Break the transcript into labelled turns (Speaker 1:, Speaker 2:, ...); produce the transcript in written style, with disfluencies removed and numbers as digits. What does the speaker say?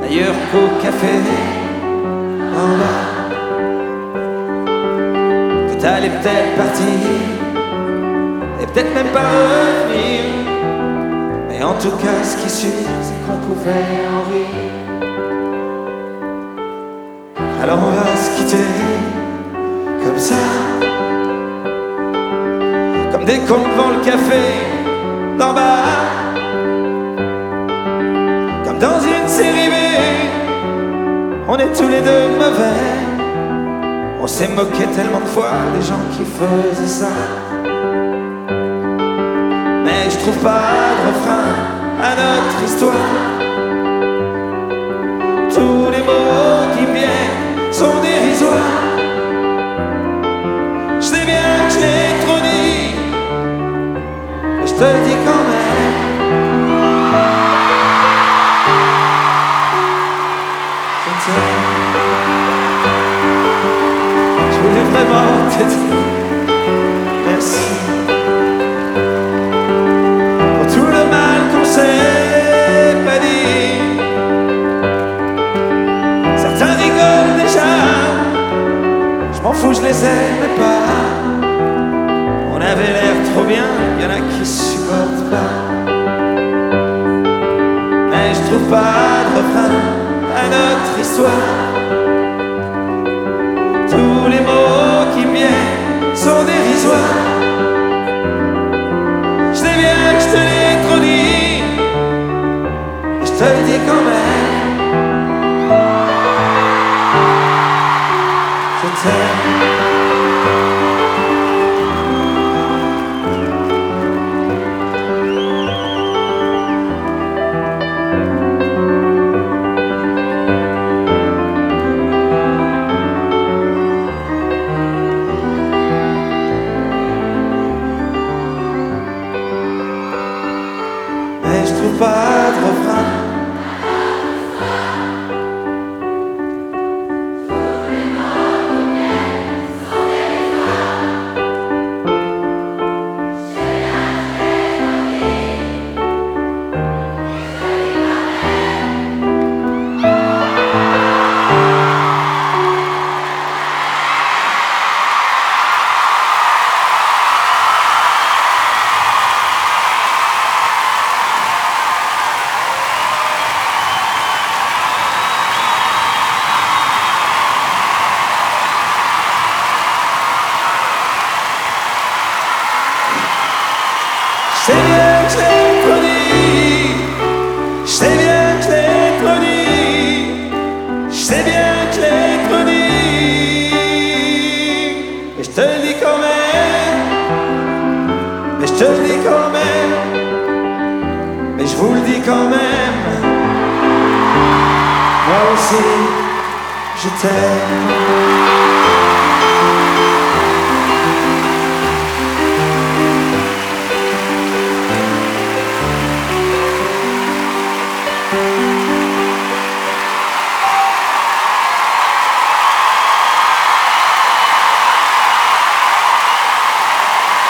Speaker 1: ailleurs qu'au café en bas, que t'allais peut-être partir et peut-être même pas revenir, mais en tout cas ce qui est sûr c'est qu'on pouvait en rire. Alors on va se quitter comme ça, comme des cons devant le café d'en bas, comme dans une série B. On est tous les deux mauvais. On s'est moqué tellement de fois des gens qui faisaient ça, mais je trouve pas de refrain à notre histoire. Tous les mots qui me viennent sont dérisoires. Je sais bien que je l'ai trop dit, mais je te le dis quand même. Je voulais vraiment te dire merci pour tout le mal qu'on s'est pas dit. Certains rigolent déjà, je m'en fous, je les aimais pas. On avait l'air trop bien, y'en a qui supportent pas, mais je trouve pas de refrain à notre histoire. Tous les mots qui me viennent sont dérisoires. Je sais bien que je te l'ai trop dit, mais je te le dis quand même. Je t'aime. Mais je trouve pas de refrain. Je sais bien que je l'ai trop dit, je sais bien que je l'ai trop dit, je sais bien que je l'ai trop dit, mais je te le dis quand même, mais je te le dis quand même, mais je vous le dis quand même. Moi aussi, je t'aime.